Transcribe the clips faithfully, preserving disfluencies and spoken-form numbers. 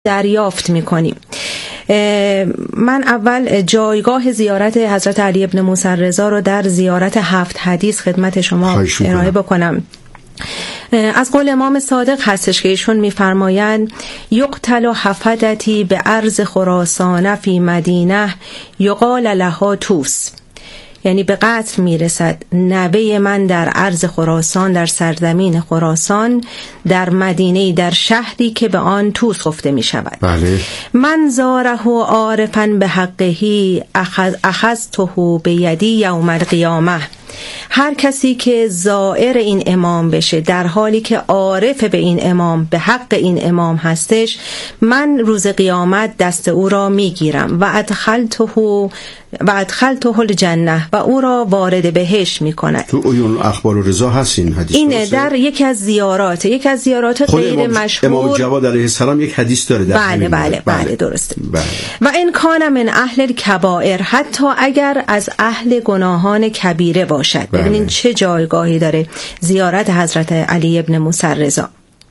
دریافت میکنیم. من اول جایگاه زیارت حضرت علی ابن موسی الرضا رو در زیارت هفت حدیث خدمت شما ارائه بکنم. از قول امام صادق هستش که ایشون میفرمایند یقتل حفدتی به ارض خراسان فی مدینه یقال لها توس، یعنی به قتل میرسد نوه من در عرض خراسان، در سرزمین خراسان، در مدینه، در شهری که به آن توس گفته می شود. بله. من زاره عارفا به حقهی اخذ اخذته به یدی یوم القیامه. هر کسی که زائر این امام بشه در حالی که عارف به این امام، به حق این امام هستش، من روز قیامت دست او را میگیرم و ادخلته و ادخلته الجنه و او را وارد بهشت میکند. تو اون اخبار و رضا هست این حدیث؟ اینه در یکی از زیارات یکی از زیارات غیر مشهور امام جواد علیه السلام یک حدیث داره در بله بله بله, بله درسته. بله. و این کان من اهل الکبائر، حتی اگر از اهل گناهان کبیره باشد. بله. ببینین چه جایگاهی داره زیارت حضرت علی ابن موسی الرضا.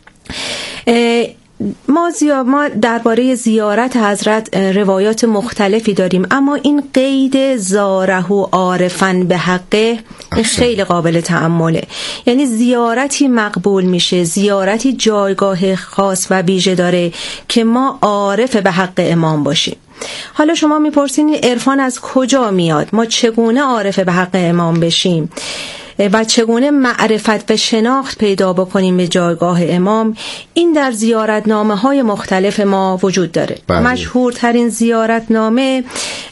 ما زیاد ما درباره زیارت حضرت روایات مختلفی داریم، اما این قید زاره عارفا به حقه این خیلی قابل تأمله. یعنی زیارتی مقبول میشه، زیارتی جایگاه خاص و ویژه داره که ما عارف به حق امام باشیم. حالا شما میپرسین عرفان از کجا میاد؟ ما چگونه عارف به حق امام بشیم و چگونه معرفت و شناخت پیدا بکنیم به جایگاه امام؟ این در زیارتنامه های مختلف ما وجود داره. بله. مشهورترین زیارتنامه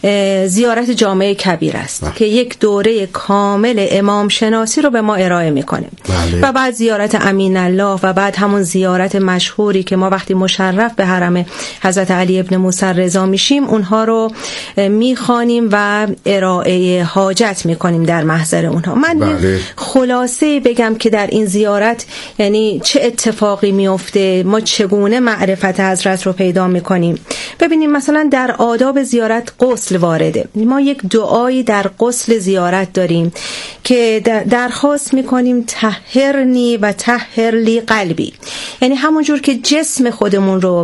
زیارت جامع کبیر است. بله. که یک دوره کامل امام شناسی رو به ما ارائه میکنه. بله. و بعد زیارت امین الله و بعد همون زیارت مشهوری که ما وقتی مشرف به حرم حضرت علی ابن موسی الرضا میشیم اونها رو میخوانیم و ارائه حاجت میکنیم در محضر اونها. من بله. خلاصه بگم که در این زیارت یعنی چه اتفاقی میفته، ما چگونه معرفت حضرت رو پیدا میکنیم. ببینیم مثلا در آداب زیارت غسل وارده. ما یک دعایی در غسل زیارت داریم که درخواست میکنیم طهرنی و طهر لی قلبی، یعنی همونجور که جسم خودمون رو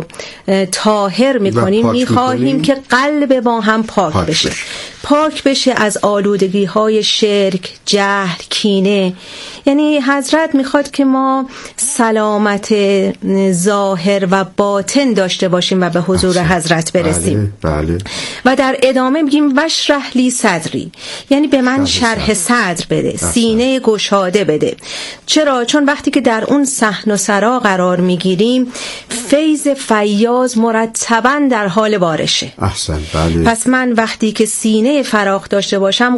طاهر میکنیم میخواهیم که قلب ما هم پاک, پاک بشه. بشه پاک بشه از آلودگی های شرک، جهل، کینه. یعنی حضرت میخواد که ما سلامت ظاهر و باطن داشته باشیم و به حضور حضرت برسیم. بله، بله. و در ادامه میگیم وشرح لی صدری، یعنی به من شرح صدر بده، اصلا. سینه گشاده بده. چرا؟ چون وقتی که در اون صحن و سرا قرار میگیریم فیض فیاض مرتباً در حال بارشه. احسن، بله. پس من وقتی که سینه فراخ داشته باشم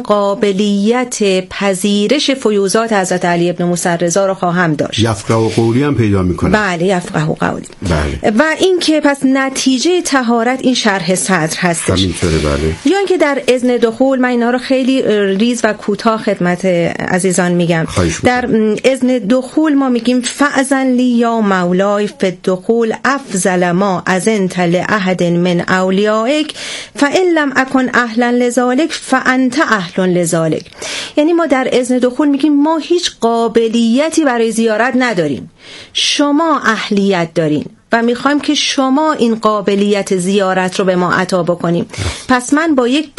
قابلیت پذیرش فیوضات حضرت علی ابن موسی الرضا رو خواهم داشت. یفقه قولی هم پیدا میکنه. بله، یفقه قولی. بله. و این که پس نتیجه طهارت این شرح صدر هستش. همینطوره، بله. یا اینکه در اذن دخول، من اینا رو خیلی ریز و کوتاه خدمت عزیزان میگم. در اذن دخول ما میگیم فاذن لی یا مولای فی الدخول افضل ما اذنت لاحد من اولیائک فان لم اکن اهلا لذالک فانت اهل لذالک. یعنی ما در اذن دخول میگیم ما هیچ قابلیتی برای زیارت نداریم، شما اهلیت دارین و میخوایم که شما این قابلیت زیارت رو به ما عطا بکنیم. پس من با یک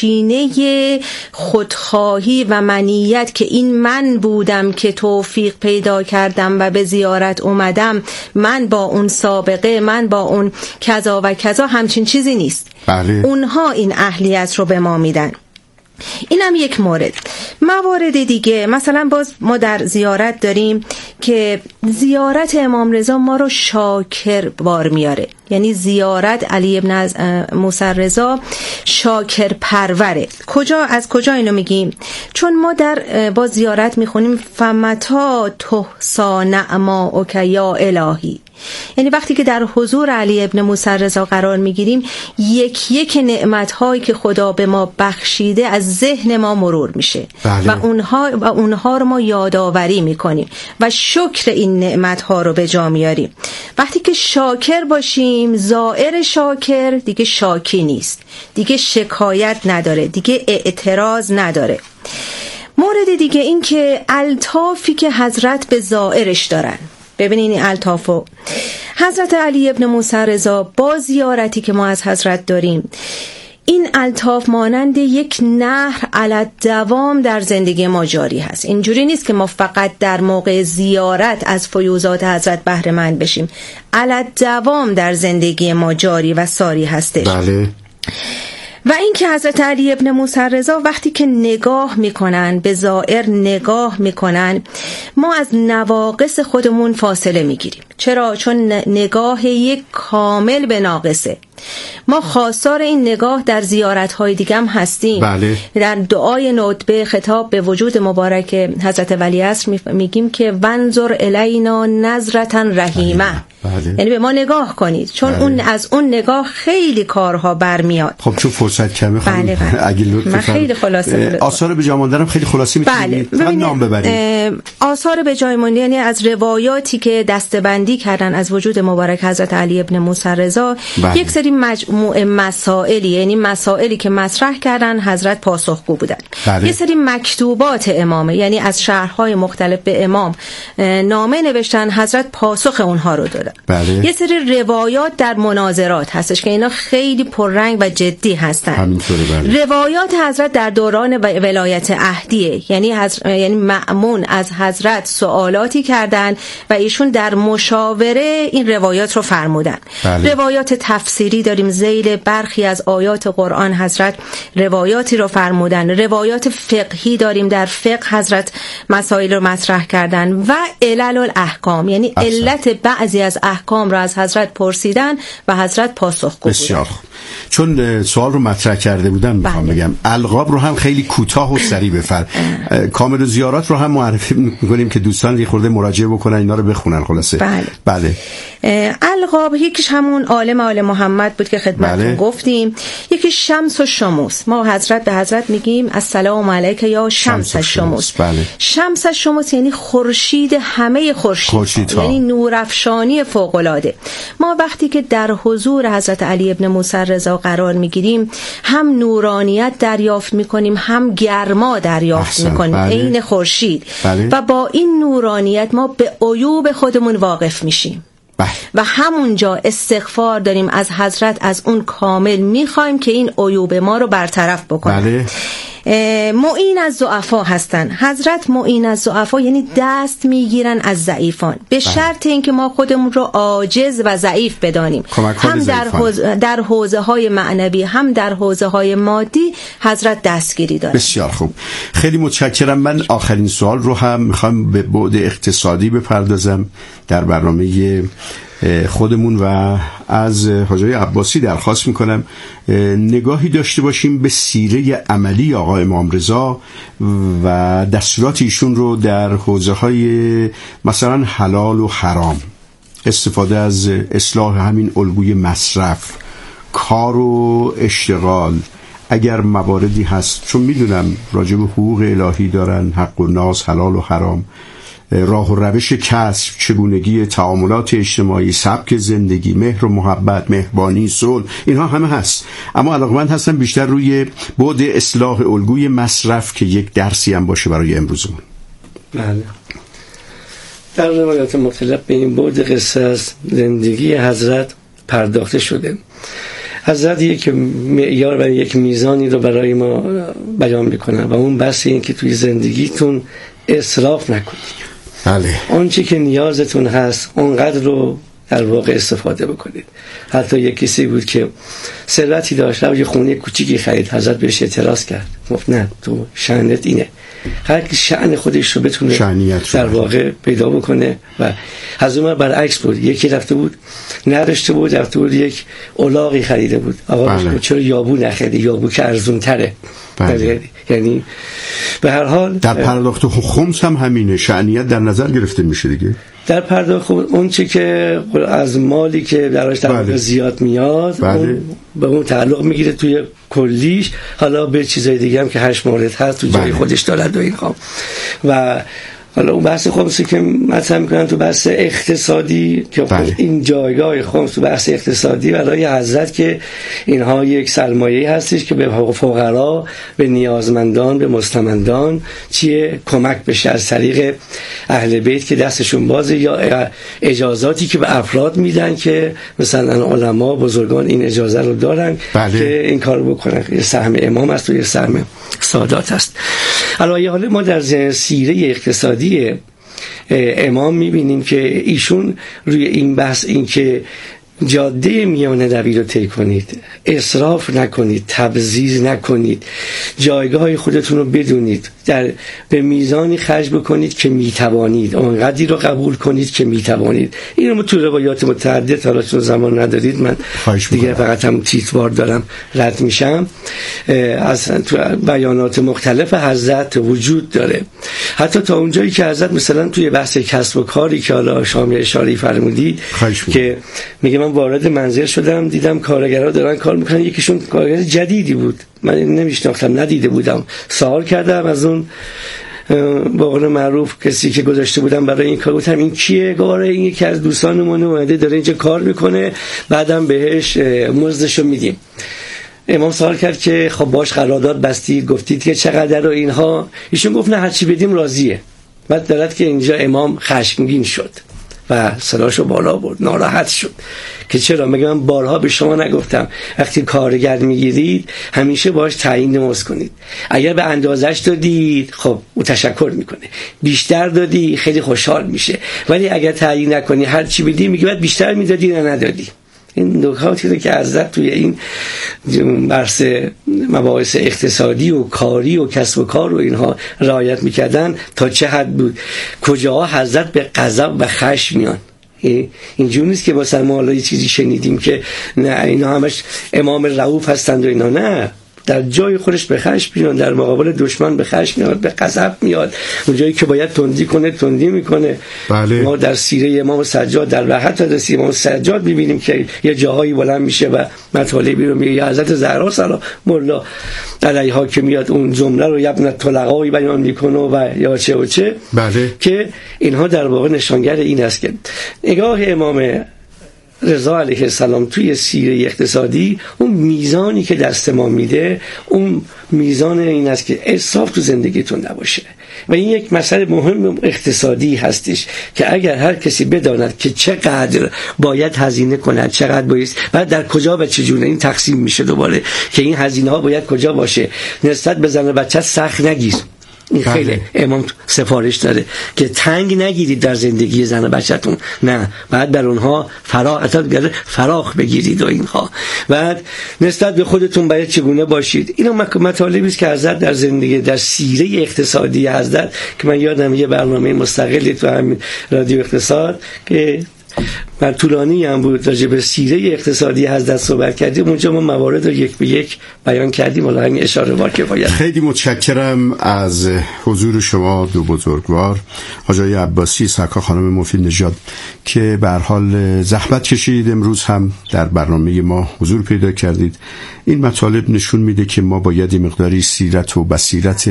پیشینه خودخواهی و منیت که این من بودم که توفیق پیدا کردم و به زیارت اومدم، من با اون سابقه، من با اون کذا و کذا، همچین چیزی نیست. بله. اونها این اهلیت رو به ما میدن. اینم یک مورد. موارد دیگه مثلا باز ما در زیارت داریم که زیارت امام رضا ما رو شاکر بار میاره. یعنی زیارت علی ابن موسی الرضا شاکر پروره. کجا از کجا اینو میگیم؟ چون ما در با زیارت میخونیم فمتا تحصا نعماک یا الهی، یعنی وقتی که در حضور علی ابن موسی الرضا قرار میگیریم یک یک نعمت‌هایی که خدا به ما بخشیده از ذهن ما مرور میشه. بله. و اونها و اونها رو ما یادآوری میکنیم و شکر این نعمت‌ها رو به جا میاریم. وقتی که شاکر باشیم، زائر شاکر دیگه شاکی نیست، دیگه شکایت نداره، دیگه اعتراض نداره. مورد دیگه این که الطافی که حضرت به زائرش دارن، ببینین این الطافو. حضرت علی ابن موسی رضا با زیارتی که ما از حضرت داریم، این الطاف مانند یک نهر علی دوام در زندگی ما جاری هست. اینجوری نیست که ما فقط در موقع زیارت از فیوضات حضرت بهره مند بشیم، علی دوام در زندگی ما جاری و ساری هستش. بله. و این که حضرت علی ابن موسی رضا وقتی که نگاه میکنن، به زائر نگاه میکنن، ما از نواقص خودمون فاصله میگیریم. چرا؟ چون نگاه یک کامل به ناقصه. ما خواستار این نگاه در زیارت‌های دیگه هم هستیم. بله. در دعای ندبه خطاب به وجود مبارک حضرت ولیعصر میگیم که ونظر الینا نظرة رحیمه. بله. یعنی به ما نگاه کنید، چون بله. اون از اون نگاه خیلی کارها برمیاد. خب چون فرصت کمه خانم، بله بله. اگه لطف من خیلی خلاصه آثار به جا ماندنم خیلی خلاصی میتونید بله. نام ببرید. آثار به جای مانده یعنی از روایاتی که دسته‌بندی کردن از وجود مبارک حضرت علی ابن موسی رضا، بله. یک سری مجموعه مسائلی، یعنی مسائلی که مطرح کردن حضرت پاسخگو بودن. بله. یه سری مکتوبات امامه، یعنی از شهرهای مختلف به امام نامه نوشتن، حضرت پاسخ اونها رو دادن. بله. یه سری روایات در مناظرات هستش که اینا خیلی پررنگ و جدی هستن. همینطوره. بله. روایات حضرت در دوران ولایت عهدیه، یعنی حضرت، یعنی مأمون از حضرت سوالاتی کردن و ایشون در مشاوره این روایات رو فرمودن. بله. روایات تفسیری داریم، ذیل برخی از آیات قرآن حضرت روایاتی رو فرمودن. روایات فقهی داریم، در فقه حضرت مسائل رو مطرح کردن و علل الاحکام، یعنی احسن. علت بعضی از احکام رو از حضرت پرسیدن و حضرت پاسخگو بودن. بسیار خوب. چون سوال رو مطرح کرده بودن میخوام بله. بگم القاب رو هم خیلی کوتاه و سریع بفر. کامل زیارات رو هم معرفی میکنیم که دوستان یه خورده مراجعه بکنن، اینا رو بخونن. خلاصه بله, بله. القاب یکیش همون عالم آل محمد بود که خدمتتون بله. گفتیم. یکی شمس و شموس، ما حضرت به حضرت میگیم السلام علیک یا شمس الشموس. بله. شمس الشموس یعنی خورشید همه خورشید، یعنی نورافشانی فوق العاده. ما وقتی که در حضور حضرت علی ابن موسی رضا قرار میگیریم، هم نورانیت دریافت میکنیم، هم گرما دریافت میکنیم عین بله. خورشید. بله. و با این نورانیت ما به عیوب خودمون واقف میشیم. بله. و همونجا استغفار داریم از حضرت، از اون کامل میخوایم که این عیوب ما رو برطرف بکنه. بله. معین از ضعفا هستن. حضرت معین از ضعفا یعنی دست میگیرن از ضعیفان، به شرط اینکه ما خودمون رو عاجز و ضعیف بدانیم. هم در حوزه در حوزه های معنوی، هم در حوزه های مادی حضرت دستگیری دارن. بسیار خوب، خیلی متشکرم. من آخرین سوال رو هم میخوام به بعد اقتصادی بپردازم در برنامه خودمون و از حاجی عباسی درخواست میکنم نگاهی داشته باشیم به سیره عملی آقا امام رضا و دستورات ایشون رو در حوزه های مثلا حلال و حرام، استفاده از اصلاح همین الگوی مصرف، کار و اشتغال، اگر مواردی هست، چون میدونم راجع به حقوق الهی دارن، حق و ناز، حلال و حرام، راه و روش کسب، چگونگی تعاملات اجتماعی، سبک زندگی، مهر و محبت، مهربانی، صلح، اینها همه هست. اما علاقمند هستم بیشتر روی بعد اصلاح الگوی مصرف که یک درسی هم باشه برای امروزمون. بله. در روایات مختلف به این بعد قصه از زندگی حضرت پرداخته شده. حضرت یک معیار و یک میزانی رو برای ما بیان میکنه و اون بس این که توی زندگیتون اسراف نکنید. بله. اون چی که نیازتون هست اونقدر رو در واقع استفاده بکنید. حتی یک کسی بود که ثروتی داشت و یه خونه کوچیکی خرید، حضرت بهش اعتراض کرد، گفت نه تو شأنت اینه. هر کی شأن خودش رو بتونه در واقع پیدا بکنه. و حضرت برعکس بود، یکی رفته بود نداشته بود، رفته بود یک الاغی خریده بود. آقا بله. چرا یابو نخریدی؟ یابو که ارزون تره. بله. یعنی به هر حال در پرداخت خمس هم همینه، شأنیت در نظر گرفته میشه دیگه. در پرداخت اون چی که از مالی که براش در بله. زیاد میاد بله. اون به اون تعلق میگیره توی کلیش، حالا به چیزای دیگه هم که هشت مورد هست تو جای بله. خودش دارد و این خواب. و حالا اون بحث خمسی که مطرح میکنن تو بحث اقتصادی که بله. این جایگاه خمس تو بحث اقتصادی برای حضرت که اینها یک سرمایه هستش که به فقرا، به نیازمندان، به مستمندان چیه کمک بشه از طریق اهل بیت که دستشون بازه، یا اجازاتی که به افراد میدن که مثلا علما بزرگان این اجازه رو دارن بله. که این کار بکنن. یه سهم امام است و یه سهم سادات است. البته حالا ما در سیره اقتصادی امام میبینیم که ایشون روی این بحث این که جاده میانه روی رو طی کنید، اسراف نکنید، تبذیر نکنید، جایگاه خودتون رو بدونید، در به میزانی خرج بکنید که میتوانید، اونقدری رو قبول کنید که میتوانید. اینو ما تو روایات متعدد، حالا چون زمان ندارید من دیگه فقط هم تیتروار دارم رد میشم، از تو بیانات مختلف حضرت وجود داره. حتی تا اونجایی که حضرت مثلا توی بحث کسب و کاری که حالا شما اشاره فرمودید که میگه من وارد منزل شدم دیدم کارگرها دارن کار میکنن، یکیشون کارگر جدیدی بود، من نمیشناختم، ندیده بودم، سوال کردم از اون با قول معروف کسی که گذاشته بودم برای این کار، گفتم این کیه؟ گاره این یکی از دوستانمونه اومده داره اینجا کار میکنه، بعدم بهش مزدشو میدیم. امام سوال کرد که خب باش قرارداد بستید، گفتید که چقدر و اینها؟ ایشون گفت نه هرچی بدیم راضیه. بعد دارد که اینجا امام خشمگین شد و صداشو بالا برد، ناراحت شد که چرا؟ مگه من بارها به شما نگفتم وقتی کارگر میگیرید همیشه باش تعیین مزد کنید، اگر به اندازش دادید خب او تشکر میکنه، بیشتر دادی خیلی خوشحال میشه، ولی اگر تعیین نکنی هر چی بدی میگه بعد بیشتر میدادی نه ندادی. این نکاتی رو که حضرت توی این بحث مباحث اقتصادی و کاری و کسب و کار و اینها رعایت میکردن تا چه حد بود، کجاها حضرت به غضب و خشم میان. اینجوری نیست که واسه ما حالا یه چیزی شنیدیم که نه اینا همش امام رؤوف هستند و اینا، نه، در جای خودش به خشم میاد، در مقابل دشمن به خشم میاد، به غضب میاد، اون جایی که باید تندی کنه تندی میکنه. بله. ما در سیره امام سجاد در وحدت در سیره امام سجاد میبینیم که یه جاهایی بلند میشه و مطالبی رو میگه، حضرت زهرا سلام الله علیها که میاد اون جمله رو یبن طلقایی بیان میکنه و یا چه و چه. بله. که اینها در واقع نشانگر این است که نگاه امام رضا علیه السلام توی سیره اقتصادی، اون میزانی که دست ما میده اون میزان این است که اسراف تو زندگیتون نباشه. و این یک مسئله مهم اقتصادی هستش که اگر هر کسی بداند که چقدر باید هزینه کند، چقدر باید و در کجا و چجوره این تقسیم میشه دوباره که این هزینه ها باید کجا باشه، نسبت به زن و بچه سخت نگیر. این خیلی امام سفارش داره که تنگ نگیرید در زندگی زن و بچه‌تون، نه، بعد در اونها فراغ فراخ بگیرید و اینها. بعد نسبت به خودتون باید چگونه باشید. اینا مطالبی است که حضرت در زندگی در سیره اقتصادی حضرت که من یادم یه برنامه مستقلی تو همین رادیو اقتصاد که من طولانی هم بود راجع به سیره اقتصادی حضرت صحبت کردیم، اونجا ما موارد رو یک به یک بیان کردیم، ولی همین اشاره وار کفایت. خیلی متشکرم از حضور شما دو بزرگوار، حاج آقای عباسی، سرکار خانم مفید نژاد که به هر حال زحمت کشید امروز هم در برنامه ما حضور پیدا کردید. این مطالب نشون میده که ما باید این مقداری سیرت و بصیرت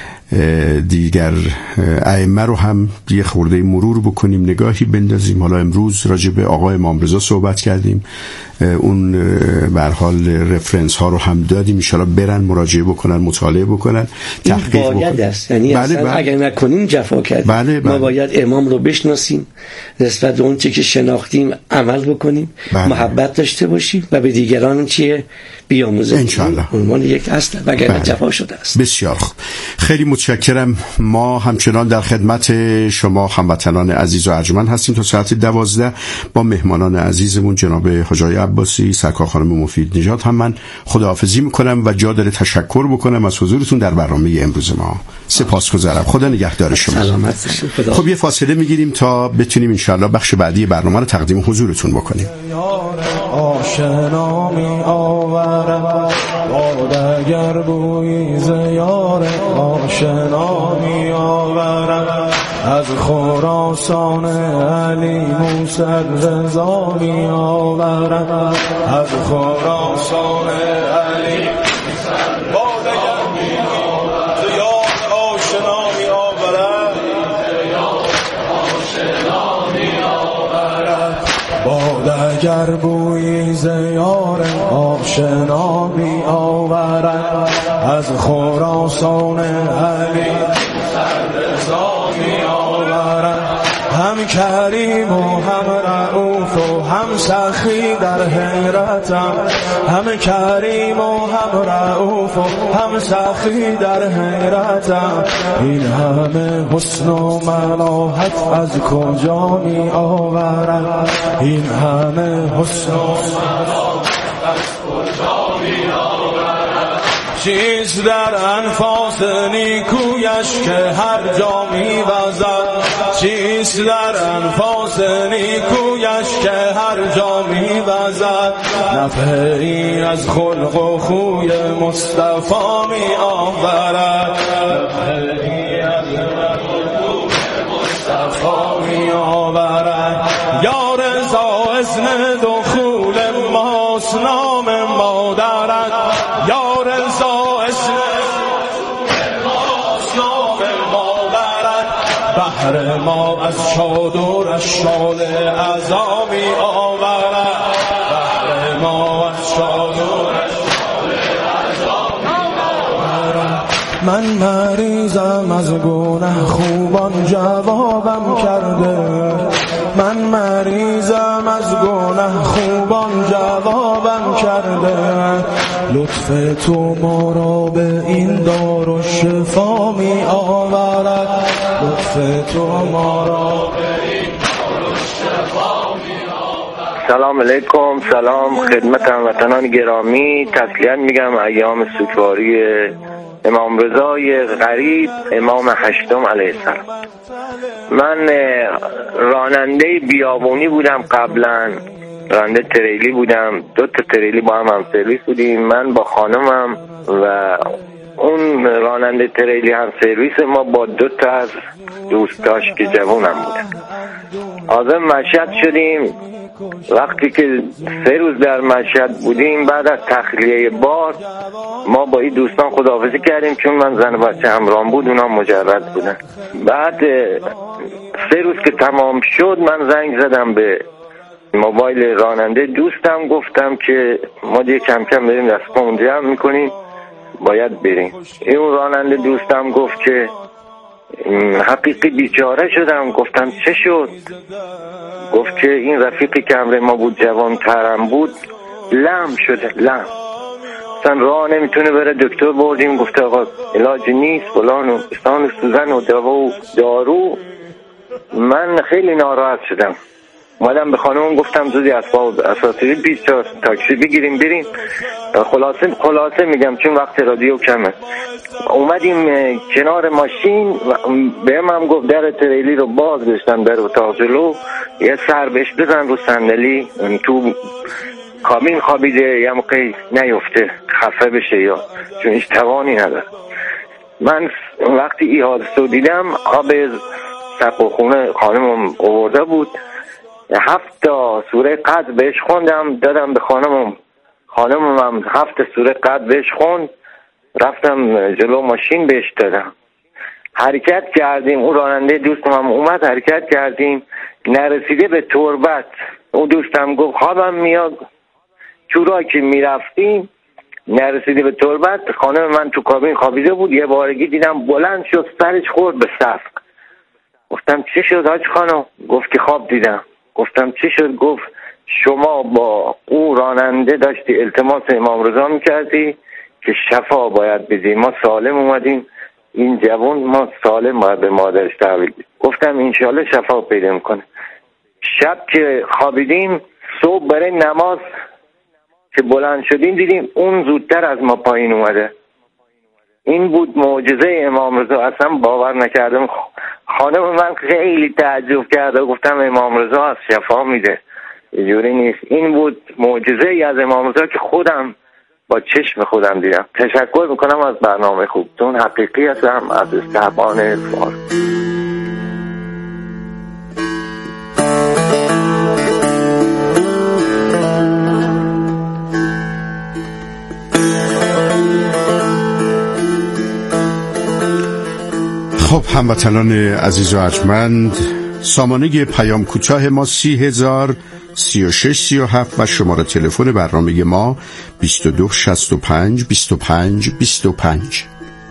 دیگر ائمه رو هم یه خورده مرور بکنیم، نگاهی بندازیم. حالا امروز راجع به آقای امام رضا صحبت کردیم، اون به هر حال رفرنس ها رو هم دادیم، ان شاءالله برن مراجعه بکنن، مطالعه بکنن، تحقیق بکنن. باید است، یعنی بله اصلا بله. اگر نکنیم جفا کردیم. بله بله. ما باید امام رو بشناسیم، نسبت به اون چیزی که شناختیم عمل بکنیم، بله. محبت داشته باشیم و به دیگران چیه بیاموزیم ان شاء الله. عنوان یک اصل وگرنه بله. جفا شده است. بسیار خوب، خیلی متشکرم. ما همچنان در خدمت شما هموطنان عزیز و ارجمند هستیم تا ساعت دوازده با مهمانان عزیزمون جناب حاج آقای عباسی، سرکار خانم مفید نژاد. هم من خداحافظی میکنم و جا داره تشکر بکنم از حضورتون در برنامه امروز ما. سپاسگزارم. خدا نگهدار شما. سلامت باشید. خب یه فاصله میگیریم تا بتونیم ان شاء الله بخش بعدی برنامه رو تقدیم حضورتون بکنیم. آشنا می آورم بادگر بوی زیار، آشنا می آورم از خراسان علی موسی رضا می آورم، از خراسان علی بادگر می آورم، زیار آشنا می آورم اگر بوی زیار آشنا می آورد از خراسان علی سررضا می آورد. هم کریم و هم رؤوف و هم سخی در حیرتم، هم کریم و هم رؤوف و هم سخی در حیرتم. این همه حسن و ملاحت از کجا می آورد؟ این همه حسن و ملاحت از کجا می آورد؟ چیست در انفاس نیکویش که هر جا می وزد؟ چیست در انفاس نیکویش که هر جا می وزد؟ نفحه‌ای از خلق و خوی مصطفی می آورد، نفحه‌ای از خلق و خوی مصطفی می آورد. یا رضا اذن دخول ماست نام مادرت، یا رضا اذن ماست نام مادرت. بحر ما از چادرش شال عزا می آورد، بحر ما از چادرش شال عزا می آورد. من مریضم از گناه خوبان جوابم کرده، من مریضم از گناه خوبان جوابم کرده. لطف تو ما را به این دار و شفا می آورد، لطف تو ما را به این دار و شفا می آورد. سلام علیکم، سلام خدمت هموطنان گرامی. تسلیت میگم ایام سوگواری امام رضای غریب امام هشتم علیه السلام. من راننده بیابونی بودم، قبلا راننده تریلی بودم، دو تا تریلی با هم هم سرویس بودیم، من با خانمم و اون راننده تریلی هم سرویس ما با دو تا از دوستاش که جوانم بودن. حاضر مشهد شدیم. وقتی که سه روز در مشهد بودیم، بعد از تخلیه بار ما با این دوستان خداحافظی کردیم، چون من زن بچه همراهم بود، اونا مجرد بودن. بعد سه روز که تمام شد من زنگ زدم به موبایل راننده دوستم، گفتم که ما دیگه کم کم بریم دست پامون جمع میکنیم، باید بریم. این راننده دوستم گفت که حقیقی بیچاره شدم. گفتم چه شد؟ گفت که این رفیقی که همراه ما بود جوان ترم بود لم شده، لم اصلا راه نمیتونه بره. دکتر بردیم، گفته آقا علاج نیست، فلان و بستان و سوزن و دوا و دارو. من خیلی ناراحت شدم، اومدم به خانم گفتم زودی اسباب اساسی بیست تا تاکسی بگیریم بریم. خلاصه خلاصه میگم چون وقت رادیو کمه. اومدیم کنار ماشین و بهم هم گفت در تریلی رو باز داشتن، در اتاق جلو، یه سر بهش بزن رو صندلی، تو کابین خوابیده، یه موقع نیفته خفه بشه یا چون هیچ توانی نداره. من وقتی این حادثه دیدم آب سقف خونه خانمم آورده بود، هفت تا سوره قدر بهش خوندم دادم به خانمم، خانمم هم هفت سوره قدر بهش خوند، رفتم جلو ماشین بهش دادم. حرکت کردیم، اون راننده دوستم هم اومد، حرکت کردیم، نرسیده به تربت. اون دوستم گفت خوابم میاد. چورا که میرفتیم نرسیده به تربت، خانم من تو کابین خوابیده بود، یه بارگی دیدم بلند شد سرش خورد به سقف. گفتم چی شد حاج خانم؟ گفت که خواب دیدم. گفتم چی شد؟ گفت شما با او راننده داشتی التماس امام رضا میکردی که شفا باید بدی، ما سالم اومدیم، این جوان ما سالم باید به مادرش تحویل بدیم. گفتم انشالله شفا پیدا میکنه. شب که خوابیدیم، صبح برای نماز که بلند شدیم دیدیم اون زودتر از ما پایین اومده. این بود معجزه امام رضا، اصلا باور نکردم. خانم من خیلی تعجب کرد و گفتم امام رضا از شفا میده، اینجوری نیست. این بود معجزه ای از امام رضا که خودم با چشم خودم دیدم. تشکر میکنم از برنامه خوبتون، حقیقی هستم از استحبان فارس. خب هموطنان عزیز و ارجمند، سامانه پیام کوتاه ما سی هزار سی و شش سی و هفت و شماره تلفن برنامه ما بیست و دو شصت و پنج بیست و پنج بیست و پنج.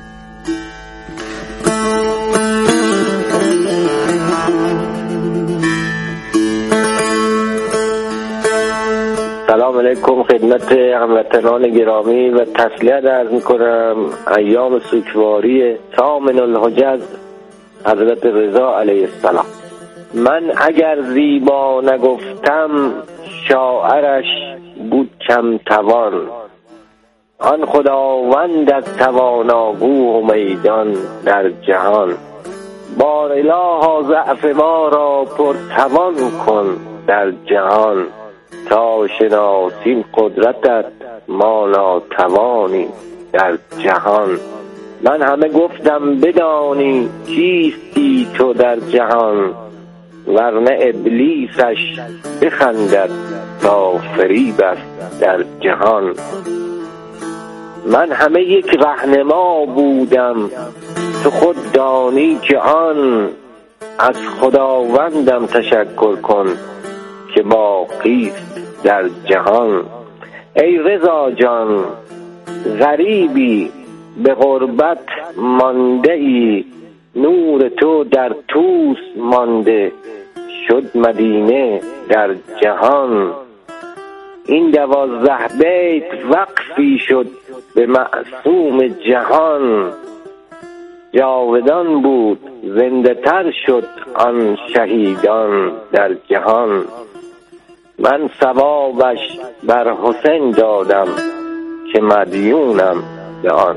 سلام علیکم خدمت هموطنان گرامی و تسلیت عرض میکنم ایام سوگواری ثامن الحجج حضرت رضا علیه السلام. من اگر زیبا نگفتم شاعرش بود کم توان، آن خداوند از تواناگو و میدان در جهان. بار الها ضعف ما را پرتوان کن در جهان، تا شناسیم قدرتت ما ناتوانی در جهان. من همه گفتم بدانی کیستی تو در جهان، ورنه ابلیسش بخندد تا فریب است در جهان. من همه یک رهنما بودم تو خود دانی که آن، از خداوندم تشکر کن که باقیست در جهان. ای رضا جان غریبی به غربت مانده ای، نور تو در طوس مانده شد مدینه در جهان. این دوازده بیت وقفی شد به معصوم جهان، جاودان بود زنده تر شد آن شهیدان در جهان. من ثوابش بر حسین دادم که مدیونم به آن.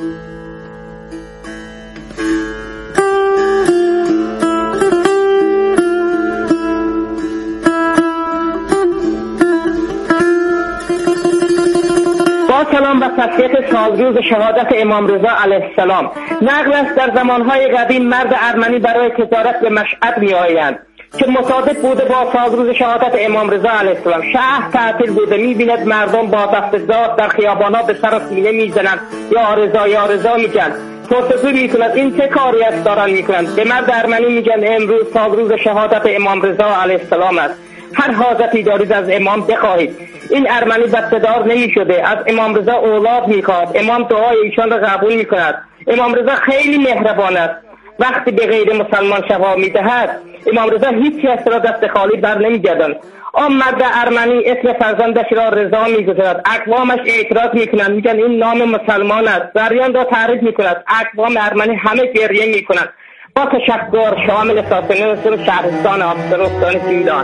با سلام و تسلیت سالروز شهادت امام رضا علیه السلام. نقل است در زمانهای قدیم مرد ارمنی برای تجارت به مشهد می آیند که مصادف بوده با سالروز شهادت امام رضا علیه السلام. شهر تعطیل بوده، می بیند مردم با دست داد در خیابان‌ها به سر و سینه می زنند یا رضا یا رضا می گن. پرسجو می کند این چه کاری است دارن می کنند؟ به مرد ارمنی میگن امروز سالروز شهادت امام رضا علیه السلام است، هر حاجتی دارید از امام بخواهید. این ارمنی بسته‌دار نمی شده، از امام رضا اولاد میخواد، امام دعای ایشان را قبول میکند. امام رضا خیلی مهربان است، وقتی به غیر مسلمان شفا میدهد امام رضا هیچ کس را دست خالی بر نمیگردند. آن مرد ارمنی اسم فرزندش را رضا میگذارد، اقوامش اعتراض میکنند، میگن این نام مسلمان است، زریان را تعریف میکند، اقوام ارمنی همه گریه میکنند. با تشکر، شامل ساسانیان شهرستان آبسر استان سیمدان.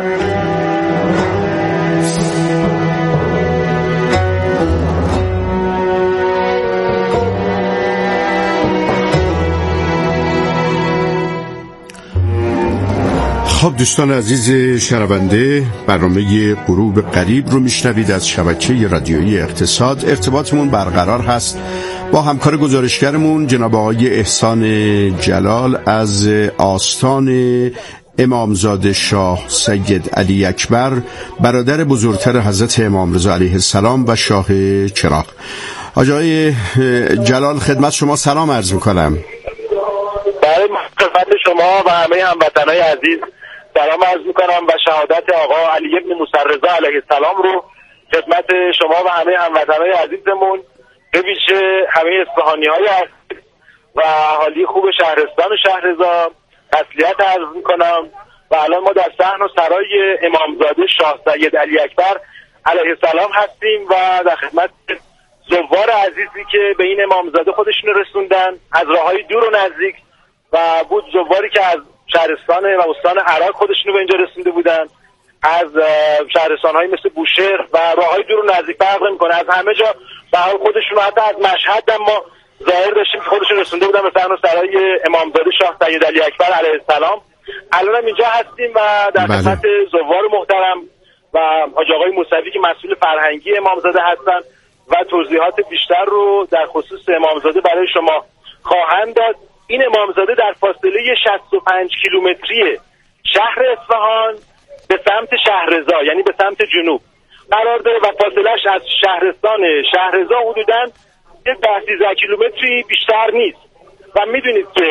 خب دوستان عزیز شنونده، برنامه غروب قریب رو میشنوید از شبکه رادیویی اقتصاد. ارتباطمون برقرار هست با همکار گزارشگرمون جناب آقای احسان جلال از آستان امامزاده شاه سید علی اکبر، برادر بزرگتر حضرت امام رضا علیه السلام و شاه چراغ. آقای جلال خدمت شما سلام عرض میکنم. برای خدمت شما و همه هموطنان عزیز سلام عرض میکنم و شهادت آقا علی بن موسی رضا علیه السلام رو خدمت شما و همه هموطنان عزیزمون، به ویژه همه اصفهانی‌های عزیز و اهالی خوب شهرستان و شهرضا تسلیت عرض میکنم. و الان ما در صحن و سرای امامزاده شاه سید علی اکبر علیه السلام هستیم و در خدمت زوار عزیزی که به این امامزاده خودشون رسوندن از راههای دور و نزدیک و بود زواری که از شهرستان و استان عراق خودشون به اینجا رسونده بودن، از شهرستان‌های مثل بوشهر و راههای دور و نزدیک فرق نمی‌کنه، از همه جا به حال خودشون، حتی از مشهد هم ما ظاهر داشتیم که خودشون رسونده بودن به صحن و سرای امامزاده شاه سید علی اکبر علیه السلام. الان هم اینجا هستیم و در خدمت زوار محترم و حاج آقای موسوی که مسئول فرهنگی امامزاده هستن و توضیحات بیشتر رو در خصوص امامزاده برای شما خواهند داد. این امامزاده در فاصله شصت و پنج کیلومتری شهر اصفهان به سمت شهرضا، یعنی به سمت جنوب قرار داره و فاصلهش از شهرستان شهرضا حدوداً ده سیزده کیلومتری بیشتر نیست. و میدونید که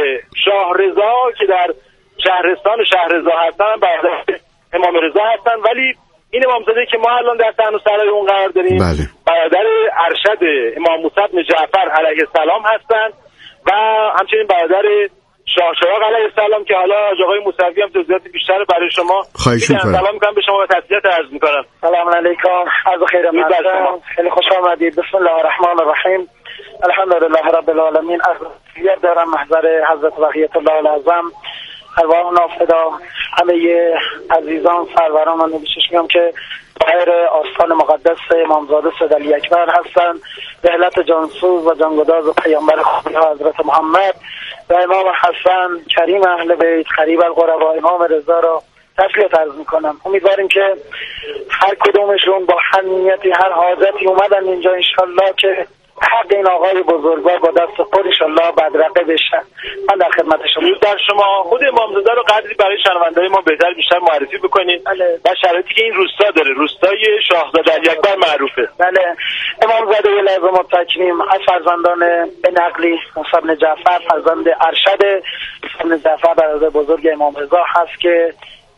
شاهرضا که در شهرستان شهرضا هستن برادر امام رضا هستن، ولی این امامزاده که ما الان در صحن سرای اون قرار داریم بله. برادر ارشد امام موسی بن جعفر علیه السلام هستند و همچنین برادر شاه چراغ علیه السلام که حالا آقای موسوی هم توضیحات بیشتر برای شما خواهش می‌کنم. سلام می‌کنم به شما و تسلیت عرض می‌کنم. سلام علیکم، عرض خیر مقدم، خیلی خوش آمدید. بسم الله الرحمن الرحیم، الحمدلله رب العالمین. عرض دارم محضر حضرت بقیت الله العظم، ارواح نافدا، همه عزیزان سروران و نبیشش میگم که بایر آستان مقدس امامزاده سید علی اکبر هستند، رحلت جانسوز و جانگداز و پیامبر خدا حضرت محمد و امام حسن کریم اهل بیت قریب القربا امام رضا را تسلیت عرض میکنم. امیدواریم که هر کدومشون با هر نیتی هر حاجتی اومدن اینجا انشالله که حق این آقای بزرگوار با دست خود انشالله بدرقه بشن. من در خدمت شما. در شما خود امامزاده رو قدری برای شنونده‌های ما بهتر بیشتر معرفی بکنید. بله. و شرایطی که این روستا داره، روستای شاهزاده علی اکبر معروفه. بله، امامزاده و لازم التکریم از فرزندان به نقلی موسی بن جعفر، فرزند ارشد موسی بن جعفر برادر بزرگ امام رضا هست که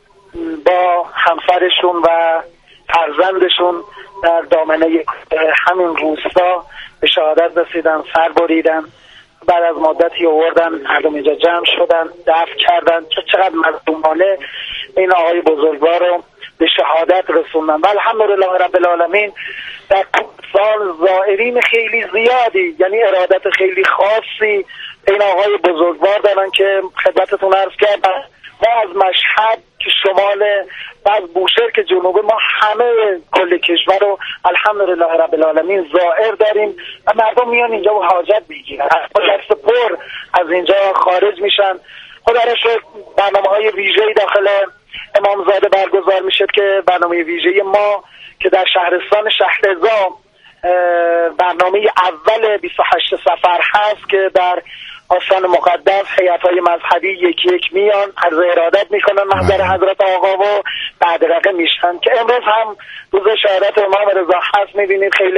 با همسرشون و فرزندشون در دامنه همین روستا به شهادت رسیدن، سر بریدن. بعد از مدتی آوردن، مردم اینجا جمع شدن، دفن کردن که چقدر مظلومانه این آقای بزرگوار رو به شهادت رسوندن. و الحمدلله رب العالمین در سال زائرین خیلی زیادی، یعنی ارادت خیلی خاصی این آقای بزرگوار دارن که خدمتتون عرض کردم. ما از مشهد که شمال و از بوشهر که جنوبه، ما همه کل کشور رو الحمدلله رب العالمین زائر داریم و مردم میان اینجا و حاجت میگیرن، دست پر از اینجا خارج میشن. خدا را شکر برنامه های ویژه‌ای داخل امامزاده برگزار میشه که برنامه ویژه ما که در شهرستان شهرزا برنامه اول بیست و هشت سفر هست که در آستان مقدس هیئت‌های مذهبی یکی یک میان عرض ارادت میکنن محضر حضرت آقا و بدرقه میشن که امروز هم روز شهادت امام رضا هست. میبینید خیلی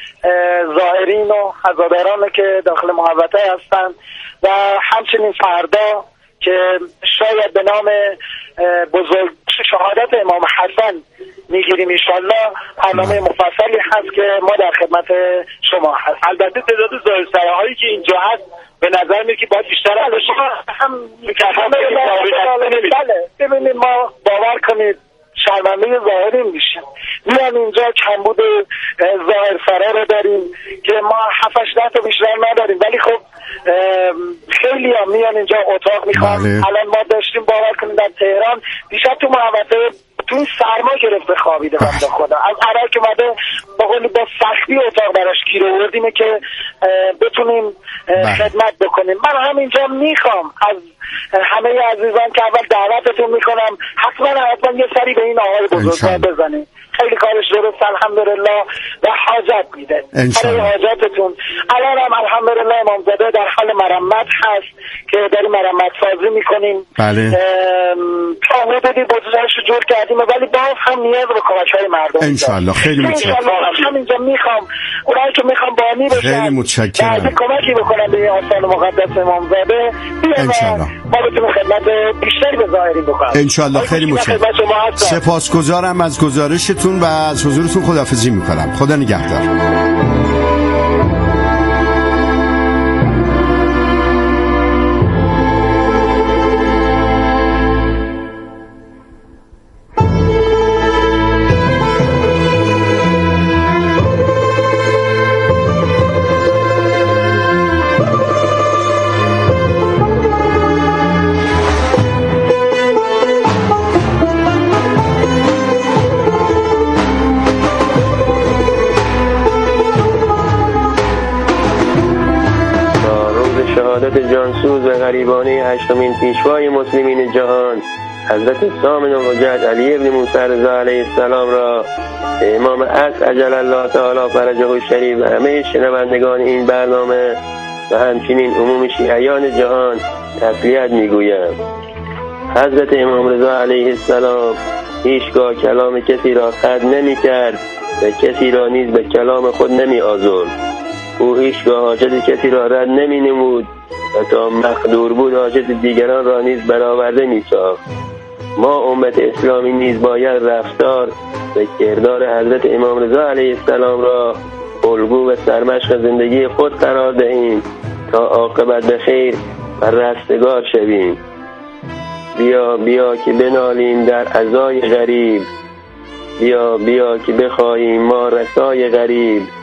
زائرین و عزاداران که داخل محوطه هستن و همچنین فردا که شاید به نام بزرگ شهادت امام حسن میگیریم انشالله، برنامه مفصلی هست که ما در خدمت شما هست. البته تعداد زائرسرا هایی که اینجا هست به نظر میاد که باید بیشتر از شما هم میکردم. بله، ببینید ما باور کنید شرمنده ظاهرین میشیم. میان اینجا کمبود ظاهر فرا رو داریم که ما هفتش ده تا بیشتر نداریم، ولی خب خیلی هم میان اینجا اتاق میخوان. الان ما داشتیم باور کنید در تهران دیشب تو محوطه تو این سرما گرفته خوابیده بنده خدا، از عراق که مده با قولی با سختی اتاق براش گیر آوردیم که بتونیم خدمت بکنیم. من همینجا میخوام از همه عزیزان که اول دعوتتون میکنم حتما حتما یه سری به این آقای بزرگوار بزنیم. خیلی کارش درست الحمدلله و حاجت میده برای حاجتتون. الان هم الحمدلله امامزاده در حال مرمت هست که داریم مرمت سازی میکنیم. بله. تا حدودی بودجه‌اش رو جور کردیم ولی باز هم نیاز به کمک‌های مردم انشالله. خیلی متشکرم. همینجا میخوام اونایی که میخوام بانی بشن، خیلی متشکرم، کمکی بکنم به آستان مقدس امامزاده انشالله ما بتونیم خدمت بیشتری به ظاهرین بکنم انشالله. خیلی متشکرم، سپاسگزارم از گزارشتون و از حضورتون خداحافظی میکنم. خدا نگهدار. جانسوز و غریبانه هشتمین پیشوای مسلمین جهان حضرت سامن الحجت علی ابن موسی رضا علیه السلام را به امام عصر عجل الله تعالی فرجه الشریف و همه شنوندگان این برنامه و همچنین عموم شیعیان جهان تسلیت میگویم. حضرت امام رضا علیه السلام هیچگاه کلام کسی را خرد نمی کرد و کسی را نیز به کلام خود نمی آزرد. او هیچگاه حاجت کسی را رد نمی نمود و تا مقدور بود حاجت دیگران را نیز برآورده می ساخت. ما امت اسلامی نیز باید رفتار و کردار حضرت امام رضا علیه السلام را الگو و سرمشق زندگی خود قرار دهیم تا عاقبت به خیر و رستگار شویم. بیا بیا که بنالیم در عزای غریب، بیا بیا که بخواهیم ما رسای غریب.